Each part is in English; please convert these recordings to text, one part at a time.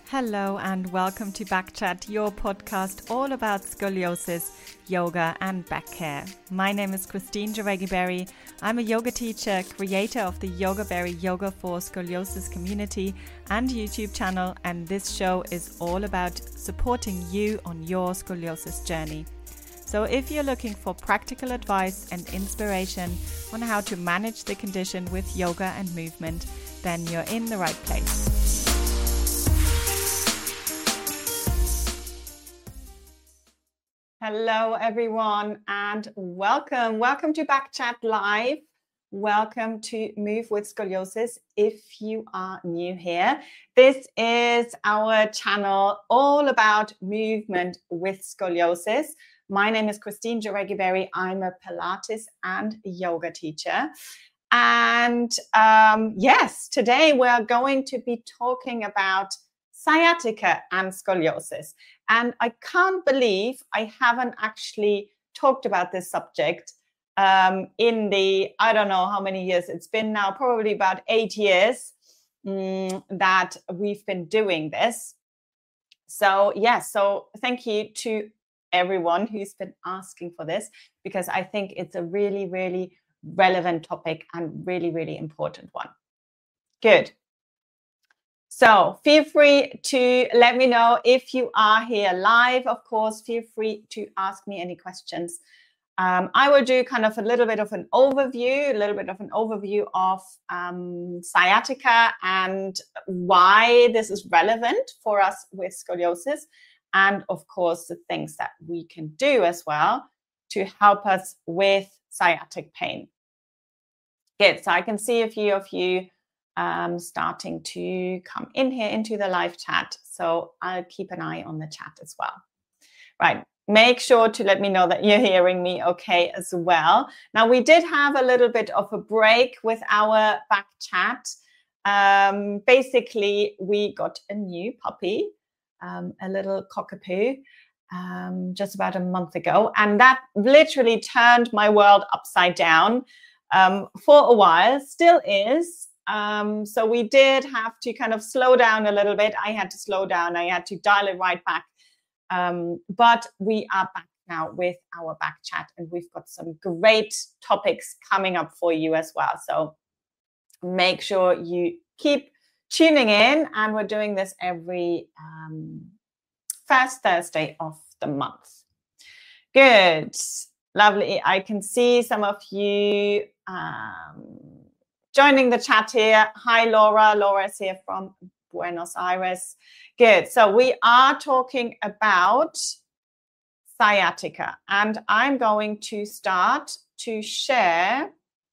Hello and welcome to Backchat, your podcast all about scoliosis, yoga and back care. My name is Christine Jareggi-Berry. I'm a yoga teacher, creator of the Yogaberry Yoga for Scoliosis community and YouTube channel, and this show is all about supporting you on your scoliosis journey. So if you're looking for practical advice and inspiration on how to manage the condition with yoga and movement, then you're in the right place. Hello everyone and welcome to Backchat Live. Welcome to Move with Scoliosis if you are new here. This is our channel all about movement with scoliosis. My name is Christine Jareggi-Berry. I'm a Pilates and yoga teacher. And yes, today we're going to be talking about sciatica and scoliosis. And I can't believe I haven't actually talked about this subject in the, I don't know how many years it's been now, probably about 8 years that we've been doing this. So yes, so thank you to everyone who's been asking for this, because I think it's a really, really relevant topic and really, really important one. Good. So feel free to let me know if you are here live. Of course, feel free to ask me any questions. I will do kind of a little bit of an overview of sciatica and why this is relevant for us with scoliosis. And of course, the things that we can do as well to help us with sciatic pain. Good. So I can see a few of you starting to come in here into the live chat. So I'll keep an eye on the chat as well. Right. Make sure to let me know that you're hearing me okay as well. Now, we did have a little bit of a break with our back chat. Basically, we got a new puppy, a little cockapoo, just about a month ago. And that literally turned my world upside down for a while, still is. So we did have to kind of slow down a little bit. I had to slow down. I had to dial it right back. But we are back now with our back chat, and we've got some great topics coming up for you as well. So make sure you keep tuning in, and we're doing this every first Thursday of the month. Good. Lovely. I can see some of you joining the chat here. Hi, Laura. Laura is here from Buenos Aires. Good. So we are talking about sciatica, and I'm going to start to share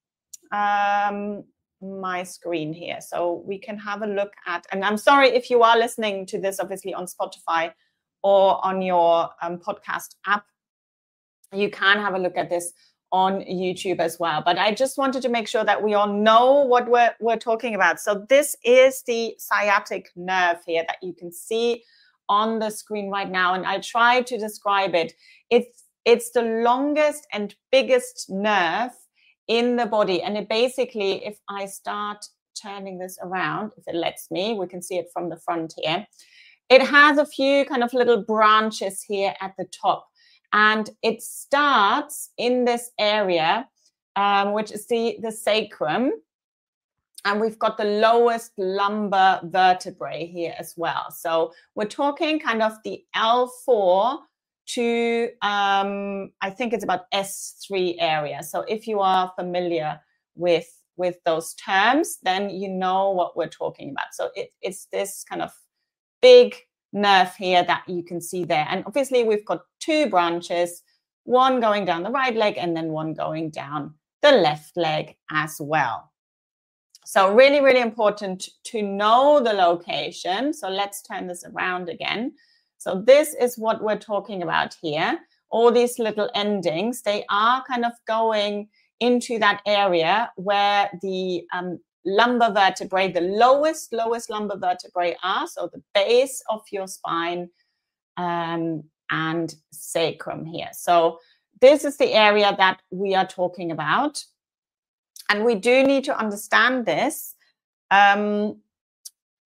my screen here so we can have a look at, and I'm sorry if you are listening to this obviously on Spotify or on your podcast app. You can have a look at this on YouTube as well. But I just wanted to make sure that we all know what we're talking about. So this is the sciatic nerve here that you can see on the screen right now. And I try to describe it. It's the longest and biggest nerve in the body. And it basically, if I start turning this around, if it lets me, we can see it from the front here. It has a few kind of little branches here at the top. And it starts in this area, which is the sacrum. And we've got the lowest lumbar vertebrae here as well. So we're talking kind of the L4 to, I think it's about S3 area. So if you are familiar with those terms, then you know what we're talking about. So it's this kind of big nerve here that you can see there. And obviously we've got two branches, one going down the right leg and then one going down the left leg as well. So really, really important to know the location. So let's turn this around again. So this is what we're talking about here. All these little endings, they are kind of going into that area where the lumbar vertebrae, the lowest lumbar vertebrae are, so the base of your spine and sacrum here. So this is the area that we are talking about. And we do need to understand this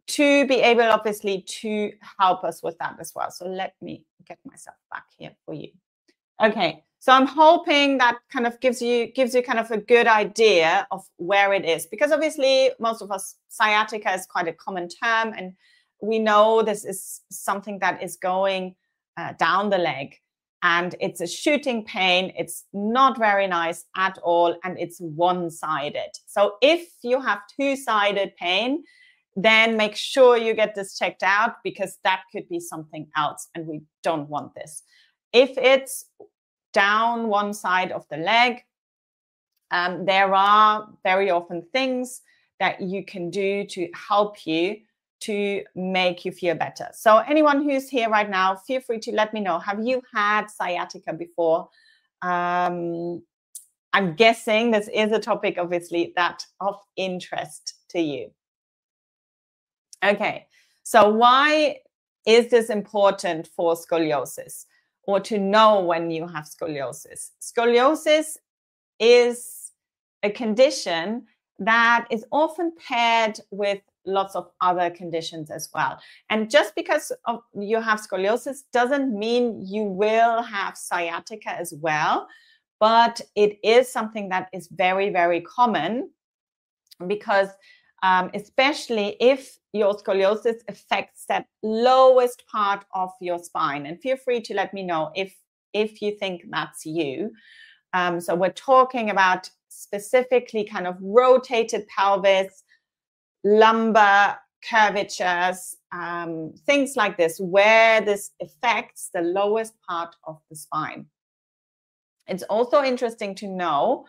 to be able, obviously, to help us with that as well. So let me get myself back here for you. Okay, so I'm hoping that kind of gives you kind of a good idea of where it is, because obviously most of us, sciatica is quite a common term, and we know this is something that is going down the leg, and it's a shooting pain. It's not very nice at all, and it's one-sided. So if you have two-sided pain, then make sure you get this checked out, because that could be something else, and we don't want this. If it's down one side of the leg, there are very often things that you can do to help you to make you feel better. So anyone who's here right now, feel free to let me know. Have you had sciatica before? I'm guessing this is a topic, obviously, that of interest to you. Okay, so why is this important for scoliosis, or to know when you have scoliosis? Scoliosis is a condition that is often paired with lots of other conditions as well. And just because you have scoliosis doesn't mean you will have sciatica as well, but it is something that is very, very common, because especially if your scoliosis affects that lowest part of your spine. And feel free to let me know if you think that's you. So we're talking about specifically kind of rotated pelvis, lumbar curvatures, things like this, where this affects the lowest part of the spine. It's also interesting to know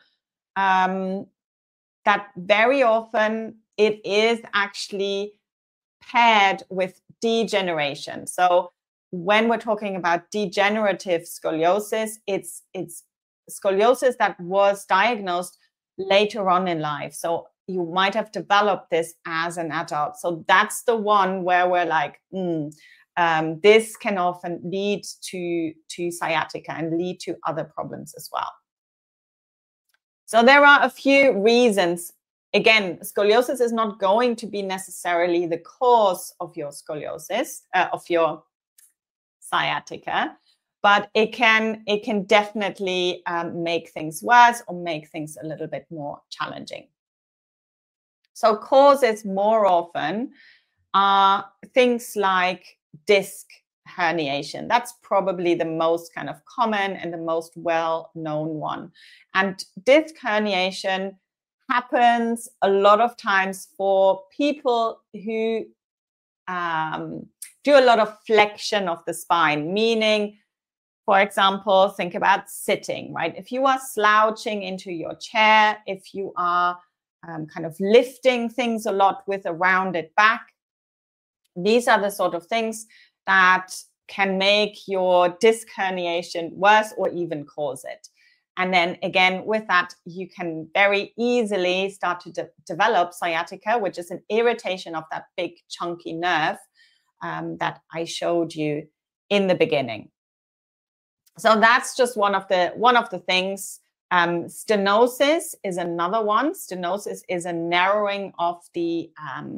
that very often it is actually paired with degeneration. So when we're talking about degenerative scoliosis, it's scoliosis that was diagnosed later on in life. So you might have developed this as an adult. So that's the one where we're like, this can often lead to sciatica and lead to other problems as well. So there are a few reasons. Again, scoliosis is not going to be necessarily the cause of your scoliosis, of your sciatica, but it can definitely make things worse or make things a little bit more challenging. So causes more often are things like disc herniation. That's probably the most kind of common and the most well-known one. And disc herniation happens a lot of times for people who do a lot of flexion of the spine, meaning, for example, think about sitting, right? If you are slouching into your chair, if you are kind of lifting things a lot with a rounded back, these are the sort of things that can make your disc herniation worse or even cause it. And then again, with that, you can very easily start to develop sciatica, which is an irritation of that big chunky nerve that I showed you in the beginning. So that's just one of the things. Stenosis is another one. Stenosis is a narrowing of the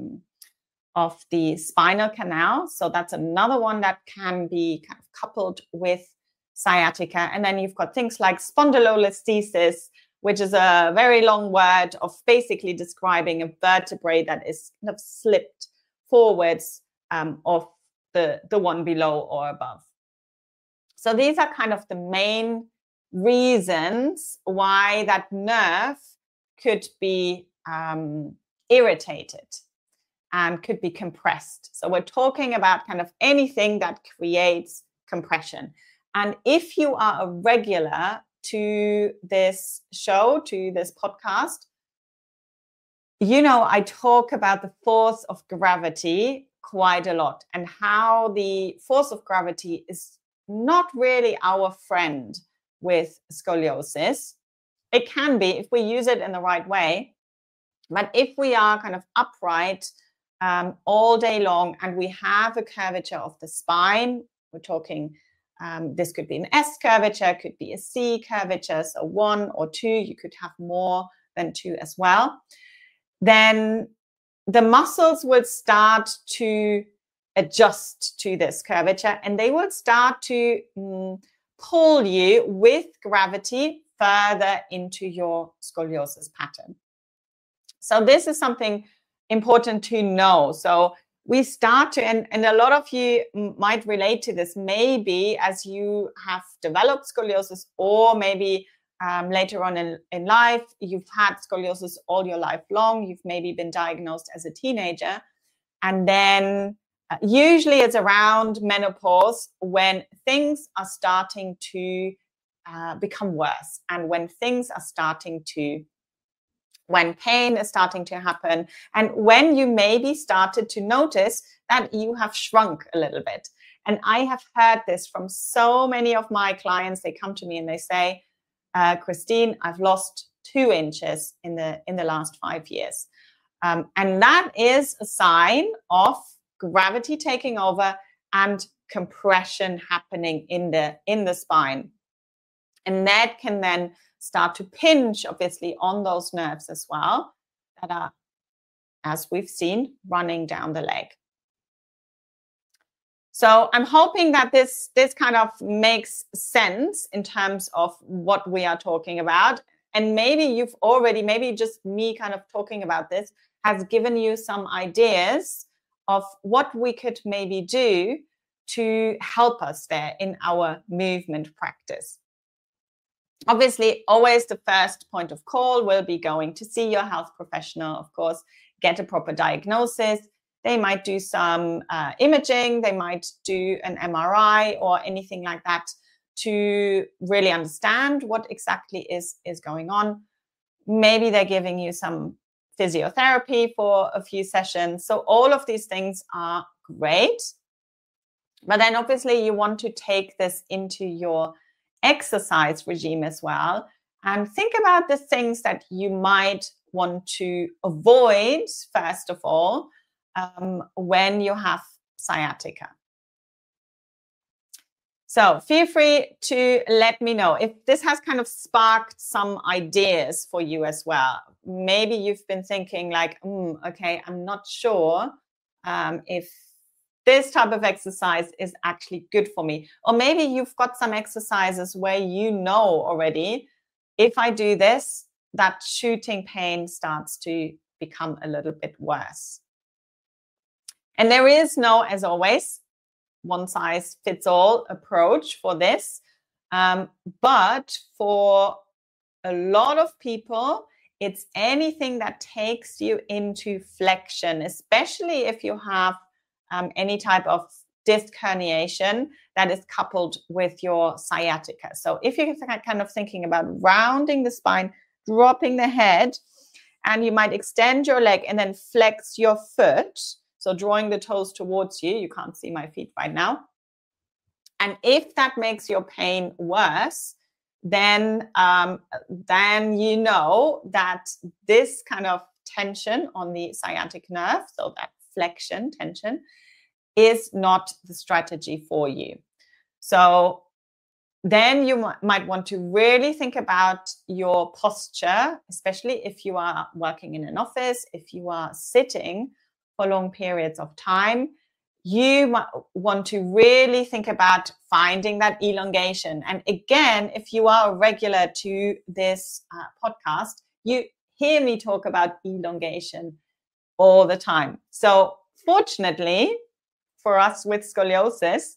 spinal canal. So that's another one that can be kind of coupled with sciatica. And then you've got things like spondylolisthesis, which is a very long word of basically describing a vertebrae that is kind of slipped forwards of the one below or above. So these are kind of the main reasons why that nerve could be irritated and could be compressed. So we're talking about kind of anything that creates compression. And if you are a regular to this show, to this podcast, you know I talk about the force of gravity quite a lot, and how the force of gravity is not really our friend with scoliosis. It can be if we use it in the right way, but if we are kind of upright all day long and we have a curvature of the spine, we're talking this could be an S curvature, could be a C curvature, so 1 or 2, you could have more than 2 as well, then the muscles will start to adjust to this curvature, and they will start to pull you with gravity further into your scoliosis pattern. So this is something important to know. So we start to, and a lot of you might relate to this, maybe as you have developed scoliosis, or maybe later on in life, you've had scoliosis all your life long, you've maybe been diagnosed as a teenager, and then usually it's around menopause when things are starting to become worse, and when pain is starting to happen, and when you maybe started to notice that you have shrunk a little bit. And I have heard this from so many of my clients. They come to me and they say, Christine, I've lost 2 inches in the last 5 years. And that is a sign of gravity taking over and compression happening in the spine. And that can then start to pinch, obviously, on those nerves as well that are, as we've seen, running down the leg. So I'm hoping that this kind of makes sense in terms of what we are talking about. And maybe you've already, maybe just me kind of talking about this has given you some ideas of what we could maybe do to help us there in our movement practice. Obviously, always the first point of call will be going to see your health professional, of course, get a proper diagnosis. They might do some imaging, they might do an MRI or anything like that to really understand what exactly is going on. Maybe they're giving you some physiotherapy for a few sessions. So all of these things are great. But then obviously you want to take this into your exercise regime as well, and think about the things that you might want to avoid, first of all, when you have sciatica. So feel free to let me know if this has kind of sparked some ideas for you as well. Maybe you've been thinking like, okay, I'm not sure if this type of exercise is actually good for me. Or maybe you've got some exercises where you know already, if I do this, that shooting pain starts to become a little bit worse. And there is no, as always, one size fits all approach for this. But for a lot of people, it's anything that takes you into flexion, especially if you have any type of disc herniation that is coupled with your sciatica. So if you're kind of thinking about rounding the spine, dropping the head, and you might extend your leg and then flex your foot, so drawing the toes towards you. You can't see my feet right now. And if that makes your pain worse, then you know that this kind of tension on the sciatic nerve, so that flexion tension, is not the strategy for you. So then you might want to really think about your posture, especially if you are working in an office, if you are sitting for long periods of time. You might want to really think about finding that elongation. And again, if you are a regular to this podcast, you hear me talk about elongation all the time. So fortunately for us with scoliosis,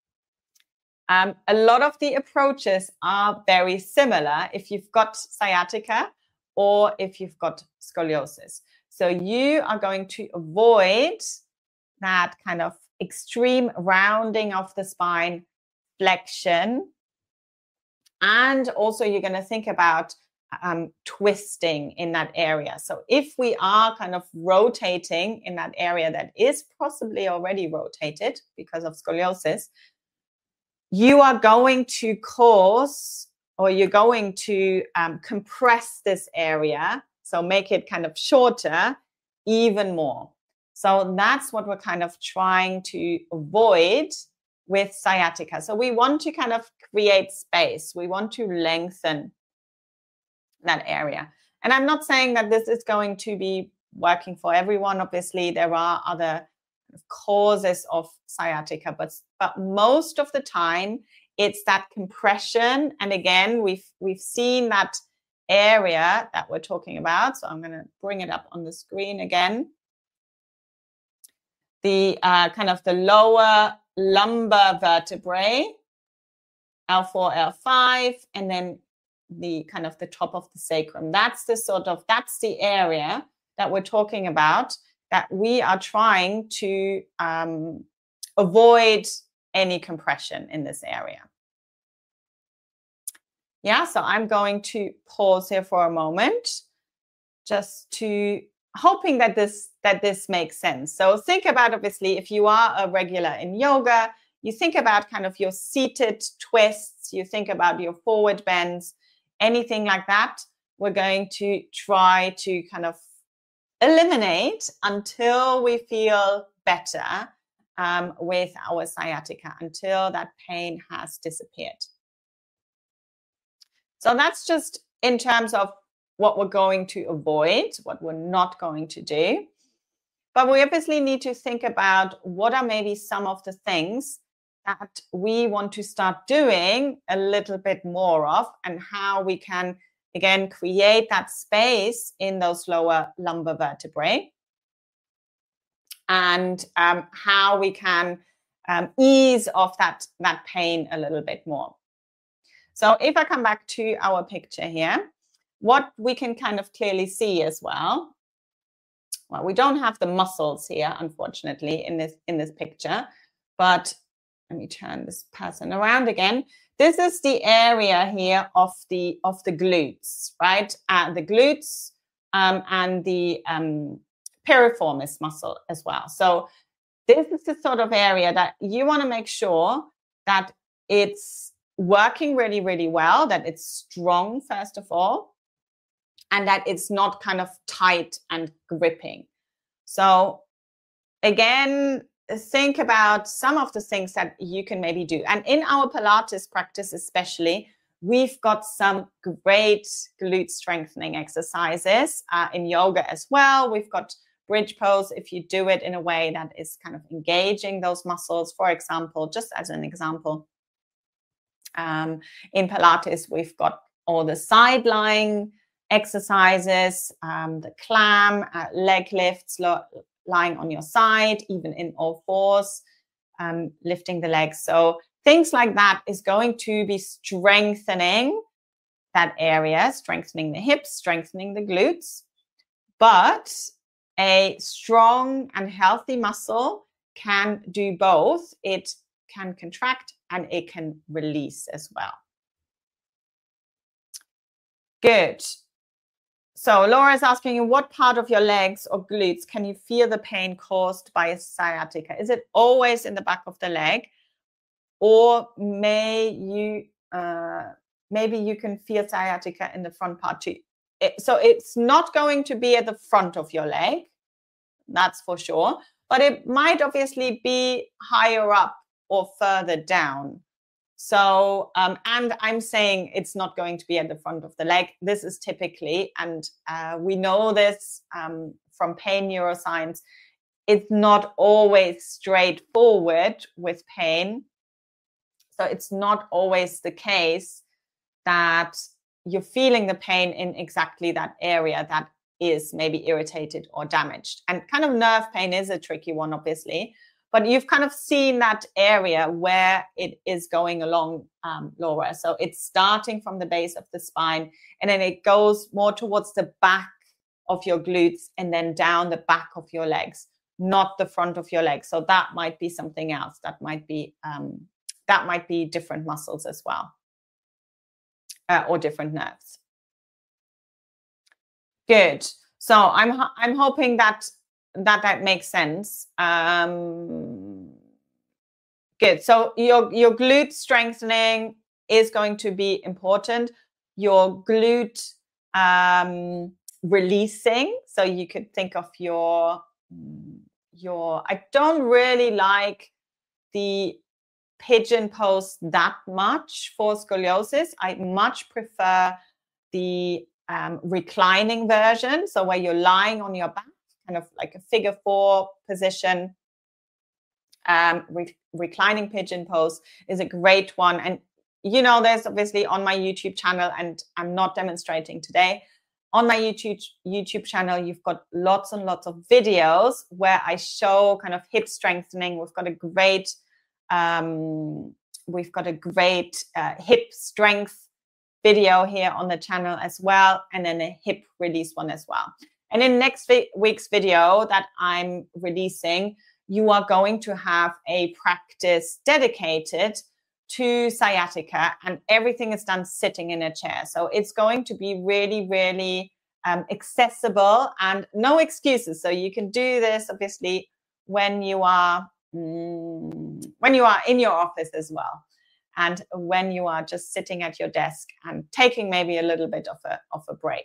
a lot of the approaches are very similar if you've got sciatica or if you've got scoliosis. So you are going to avoid that kind of extreme rounding of the spine, flexion, and also you're going to think about twisting in that area. So if we are kind of rotating in that area that is possibly already rotated because of scoliosis, you are going to cause, or you're going to compress this area, so make it kind of shorter even more. So that's what we're kind of trying to avoid with sciatica. So we want to kind of create space. We want to lengthen that area. And I'm not saying that this is going to be working for everyone. Obviously, there are other causes of sciatica, but most of the time it's that compression. And again, we've seen that area that we're talking about. So I'm going to bring it up on the screen again. The kind of the lower lumbar vertebrae, L4, L5, and then the kind of the top of the sacrum. That's the area that we're talking about, that we are trying to avoid any compression in this area. Yeah, so I'm going to pause here for a moment, just to hoping that this makes sense. So think about, obviously, if you are a regular in yoga, you think about kind of your seated twists, you think about your forward bends, anything like that. We're going to try to kind of eliminate until we feel better with our sciatica, until that pain has disappeared. So that's just in terms of what we're going to avoid, what we're not going to do. But we obviously need to think about what are maybe some of the things that we want to start doing a little bit more of, and how we can, again, create that space in those lower lumbar vertebrae, and how we can ease off that pain a little bit more. So if I come back to our picture here, what we can kind of clearly see as well, we don't have the muscles here, unfortunately, in this picture, but let me turn this person around again. This is the area here of the glutes, right? The glutes and the piriformis muscle as well. So this is the sort of area that you want to make sure that it's working really, really well, that it's strong, first of all, and that it's not kind of tight and gripping. So again, think about some of the things that you can maybe do. And in our Pilates practice especially, we've got some great glute strengthening exercises. In yoga as well, we've got bridge pose if you do it in a way that is kind of engaging those muscles. For example, just as an example, in Pilates, we've got all the side lying exercises, the clam, leg lifts, lying on your side, even in all fours, lifting the legs. So things like that is going to be strengthening that area, strengthening the hips, strengthening the glutes. But a strong and healthy muscle can do both. It can contract and it can release as well. Good. So Laura is asking, in what part of your legs or glutes can you feel the pain caused by sciatica? Is it always in the back of the leg, or maybe you can feel sciatica in the front part too? So it's not going to be at the front of your leg, that's for sure, but it might obviously be higher up or further down. So, and I'm saying it's not going to be at the front of the leg. This is typically, and we know this from pain neuroscience, it's not always straightforward with pain. So it's not always the case that you're feeling the pain in exactly that area that is maybe irritated or damaged. And kind of nerve pain is a tricky one, obviously. But you've kind of seen that area where it is going along, Laura. So it's starting from the base of the spine, and then it goes more towards the back of your glutes and then down the back of your legs, not the front of your legs. So that might be something else. That might be different muscles as well, or different nerves. Good. So I'm hoping that makes sense. Good. So your glute strengthening is going to be important. Your glute releasing. So you could think of your I don't really like the pigeon pose that much for scoliosis. I much prefer the reclining version. So where you're lying on your back kind of like a figure 4 position. Reclining pigeon pose is a great one. And there's obviously on my YouTube channel, and I'm not demonstrating today. On my YouTube channel, you've got lots and lots of videos where I show kind of hip strengthening. We've got a great hip strength video here on the channel as well, and then a hip release one as well. And in next week's video that I'm releasing, you are going to have a practice dedicated to sciatica, and everything is done sitting in a chair. So it's going to be really, really accessible and no excuses. So you can do this obviously when you are in your office as well, and when you are just sitting at your desk and taking maybe a little bit of a break.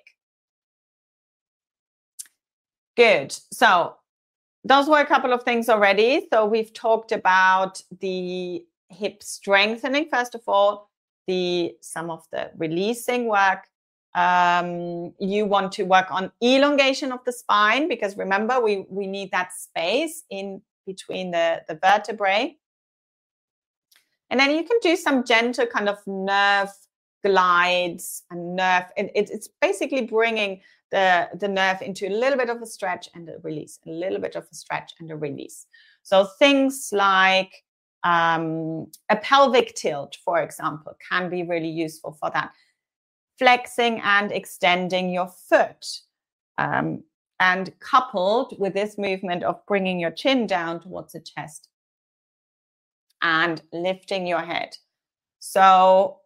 Good. So those were a couple of things already. So we've talked about the hip strengthening, first of all, some of the releasing work. You want to work on elongation of the spine, because remember, we need that space in between the vertebrae. And then you can do some gentle kind of nerve glides and it's basically bringing the nerve into a little bit of a stretch and a release, a little bit of a stretch and a release. So things like a pelvic tilt, for example, can be really useful for that. Flexing and extending your foot, and coupled with this movement of bringing your chin down towards the chest and lifting your head. So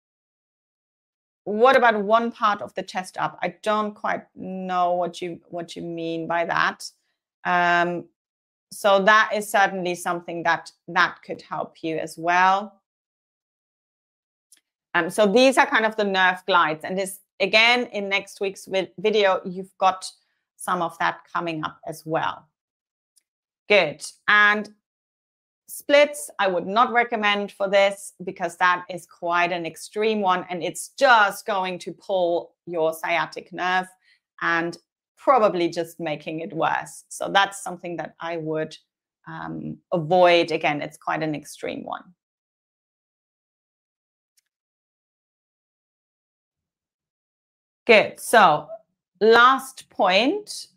what about one part of the chest up? I don't quite know what you mean by that. So that is certainly something that could help you as well. So these are kind of the nerve glides, and this again in next week's video, you've got some of that coming up as well. Good. And splits, I would not recommend for this, because that is quite an extreme one, and it's just going to pull your sciatic nerve and probably just making it worse. So that's something that I would avoid. Again, it's quite an extreme one. Good. So last point,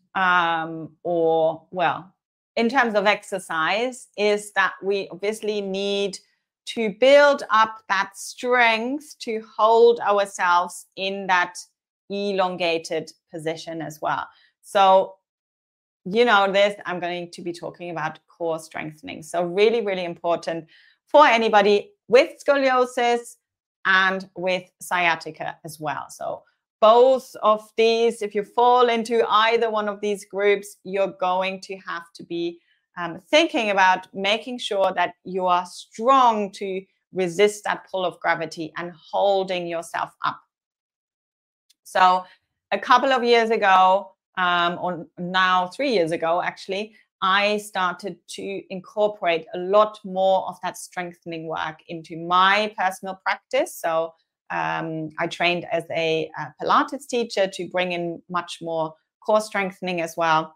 in terms of exercise, is that we obviously need to build up that strength to hold ourselves in that elongated position as well. So, I'm going to be talking about core strengthening. So really, really important for anybody with scoliosis and with sciatica as well. So both of these, if you fall into either one of these groups, you're going to have to be thinking about making sure that you are strong to resist that pull of gravity and holding yourself up. So a couple of years ago, or now 3 years ago, actually, I started to incorporate a lot more of that strengthening work into my personal practice. So I trained as a Pilates teacher to bring in much more core strengthening as well.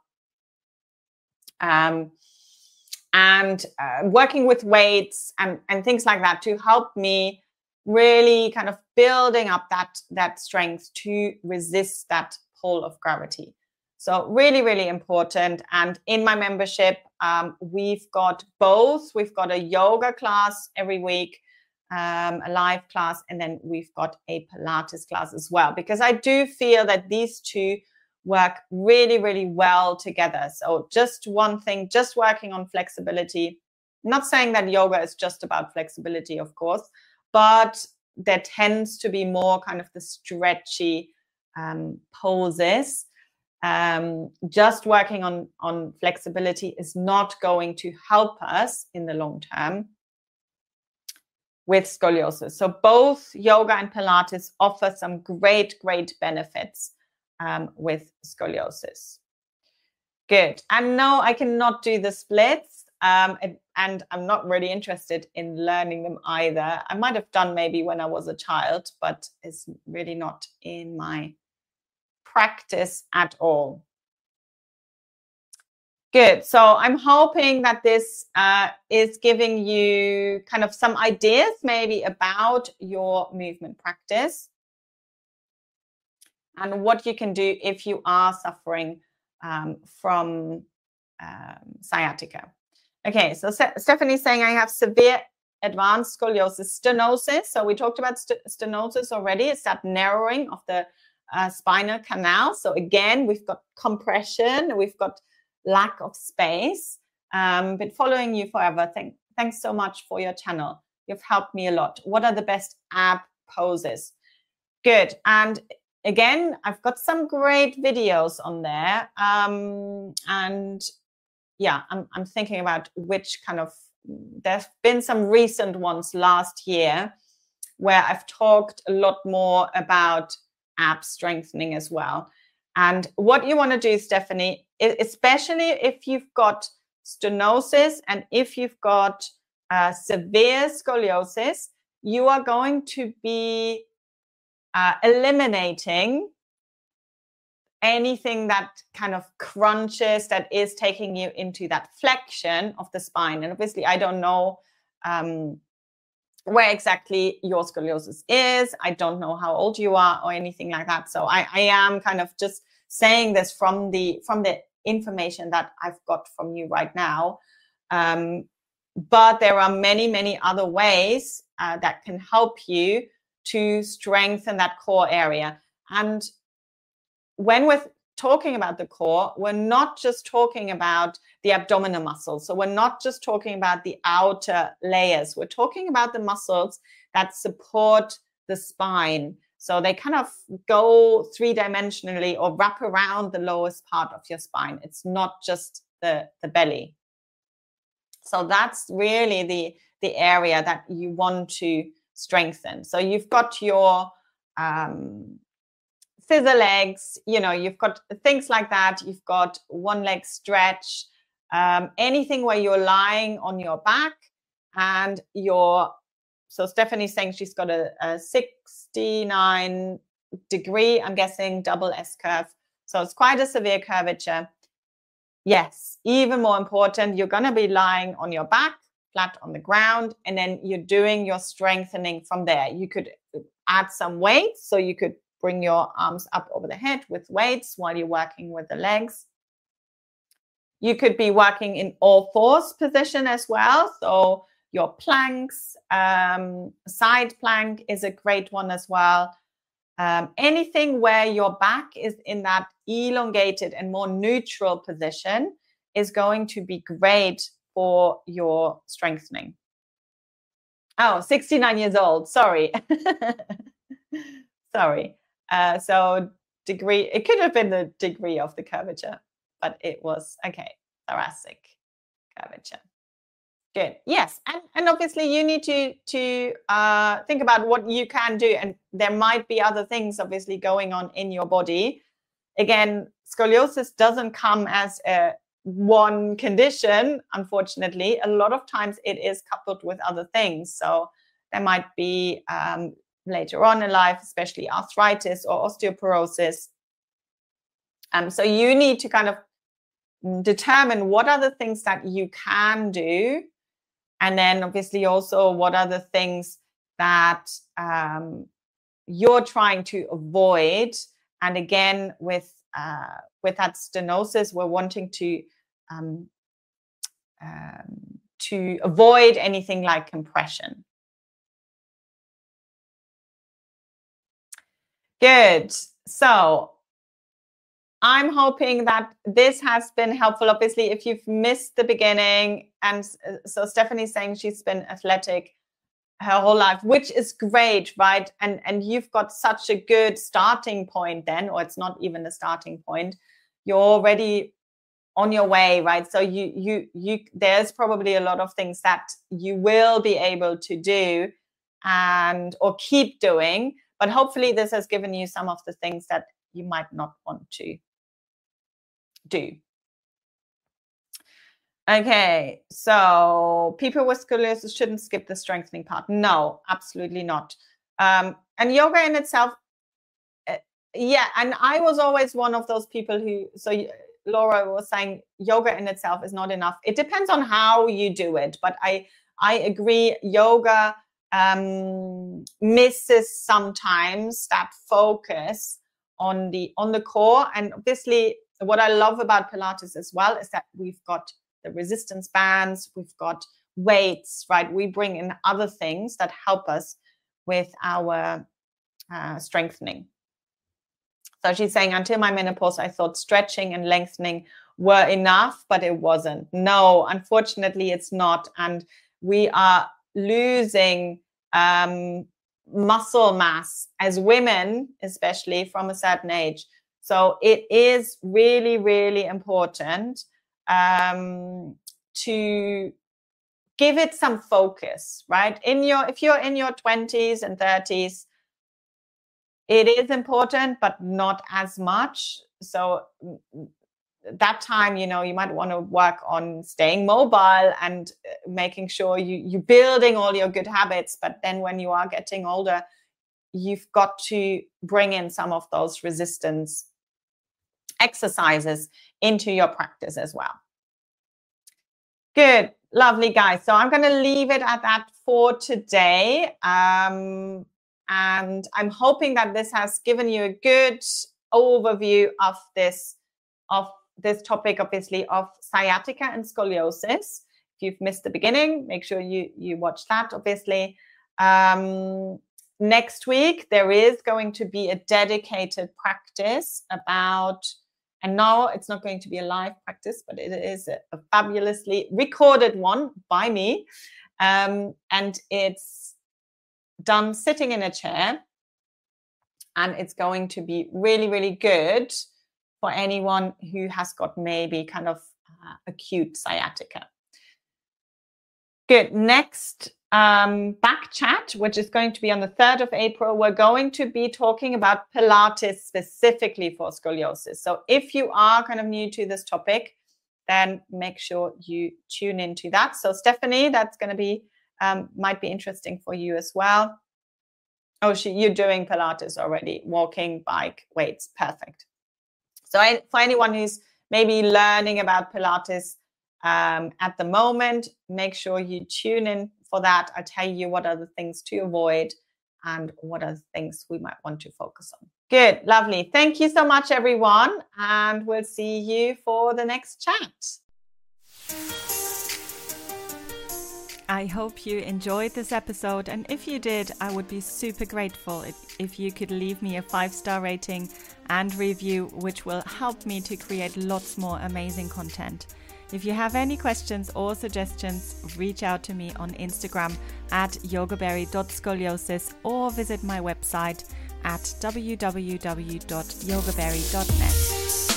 And working with weights and things like that to help me really kind of building up that strength to resist that pull of gravity. So really, really important. And in my membership, we've got both. We've got a yoga class every week, a live class, and then we've got a Pilates class as well, because I do feel that these two work really, really well together. So just one thing, just working on flexibility. I'm not saying that yoga is just about flexibility, of course, but there tends to be more kind of the stretchy poses. Just working on flexibility is not going to help us in the long term with scoliosis. So both yoga and Pilates offer some great, great benefits with scoliosis. Good. And no, I cannot do the splits, and I'm not really interested in learning them either. I might have done maybe when I was a child, but it's really not in my practice at all. Good. So I'm hoping that this is giving you kind of some ideas maybe about your movement practice and what you can do if you are suffering from sciatica. Okay, so Stephanie's saying I have severe advanced scoliosis, stenosis. So we talked about stenosis already. It's that narrowing of the spinal canal. So again, we've got compression, we've got lack of space. Been following you forever. Thanks so much for your channel. You've helped me a lot. What are the best ab poses? Good. And again, I've got some great videos on there. And yeah, I'm thinking about which kind of, there's been some recent ones last year where I've talked a lot more about ab strengthening as well. And what you want to do, Stephanie, especially if you've got stenosis and if you've got severe scoliosis, you are going to be eliminating anything that kind of crunches, that is taking you into that flexion of the spine. And obviously, I don't know where exactly your scoliosis is. I don't know how old you are or anything like that. So I am kind of just saying this from the information that I've got from you right now. But there are many, many other ways that can help you to strengthen that core area. And when we're talking about the core, we're not just talking about the abdominal muscles. So we're not just talking about the outer layers. We're talking about the muscles that support the spine. So they kind of go three-dimensionally or wrap around the lowest part of your spine. It's not just the belly. So that's really the area that you want to strengthen. So you've got your scissor legs, you know, you've got things like that. You've got one leg stretch, anything where you're lying on your back and so Stephanie's saying she's got a 69 degree, I'm guessing, double S curve. So it's quite a severe curvature. Yes, even more important, you're going to be lying on your back, flat on the ground, and then you're doing your strengthening from there. You could add some weights, so you could bring your arms up over the head with weights while you're working with the legs. You could be working in all fours position as well. So your planks, side plank is a great one as well. Anything where your back is in that elongated and more neutral position is going to be great for your strengthening. Oh, 69 years old. Sorry. Sorry. So degree, it could have been the degree of the curvature, but it was, okay, thoracic curvature. Good. Yes. And obviously you need to think about what you can do. And there might be other things obviously going on in your body. Again, scoliosis doesn't come as one condition, unfortunately. A lot of times it is coupled with other things. So there might be later on in life, especially arthritis or osteoporosis. So you need to kind of determine what are the things that you can do. And then obviously also what are the things that you're trying to avoid. And again, with that stenosis, we're wanting to avoid anything like compression. Good. So I'm hoping that this has been helpful. Obviously, if you've missed the beginning, and so Stephanie's saying she's been athletic her whole life, which is great, right? And you've got such a good starting point then, or it's not even a starting point. You're already on your way, right? So you there's probably a lot of things that you will be able to do or keep doing, but hopefully this has given you some of the things that you might not want to do. Okay, so people with scoliosis shouldn't skip the strengthening part. No, absolutely not. And yoga in itself, yeah, and I was always one of those people who, so Laura was saying, yoga in itself is not enough. It depends on how you do it, but I agree, yoga misses sometimes that focus on the core. And obviously what I love about Pilates as well is that we've got the resistance bands, we've got weights, right? We bring in other things that help us with our strengthening. So she's saying, until my menopause, I thought stretching and lengthening were enough, but it wasn't. No, unfortunately, it's not. And we are losing muscle mass as women, especially from a certain age. So it is really, really important to give it some focus, right? If you're in your 20s and 30s, it is important, but not as much. So that time, you might want to work on staying mobile and making sure you're building all your good habits. But then when you are getting older, you've got to bring in some of those resistance exercises into your practice as well. Good, lovely, guys. So I'm going to leave it at that for today. And I'm hoping that this has given you a good overview of this topic, obviously, of sciatica and scoliosis. If you've missed the beginning, make sure you watch that, obviously. Next week, there is going to be a dedicated practice about, and no, it's not going to be a live practice, but it is a fabulously recorded one by me. And it's done sitting in a chair. And it's going to be really, really good for anyone who has got maybe kind of acute sciatica. Good. Next back chat, which is going to be on the 3rd of April, we're going to be talking about Pilates specifically for scoliosis. So if you are kind of new to this topic, then make sure you tune into that. So Stephanie, that's going to be, might be interesting for you as well. Oh, you're doing Pilates already, walking, bike, weights, perfect. So for anyone who's maybe learning about Pilates at the moment, make sure you tune in for that. I'll tell you what are the things to avoid and what are the things we might want to focus on. Good, lovely. Thank you so much, everyone. And we'll see you for the next chat. I hope you enjoyed this episode, and if you did, I would be super grateful if you could leave me a 5-star rating and review, which will help me to create lots more amazing content. If you have any questions or suggestions, reach out to me on Instagram at yogaberry.scoliosis or visit my website at www.yogaberry.net.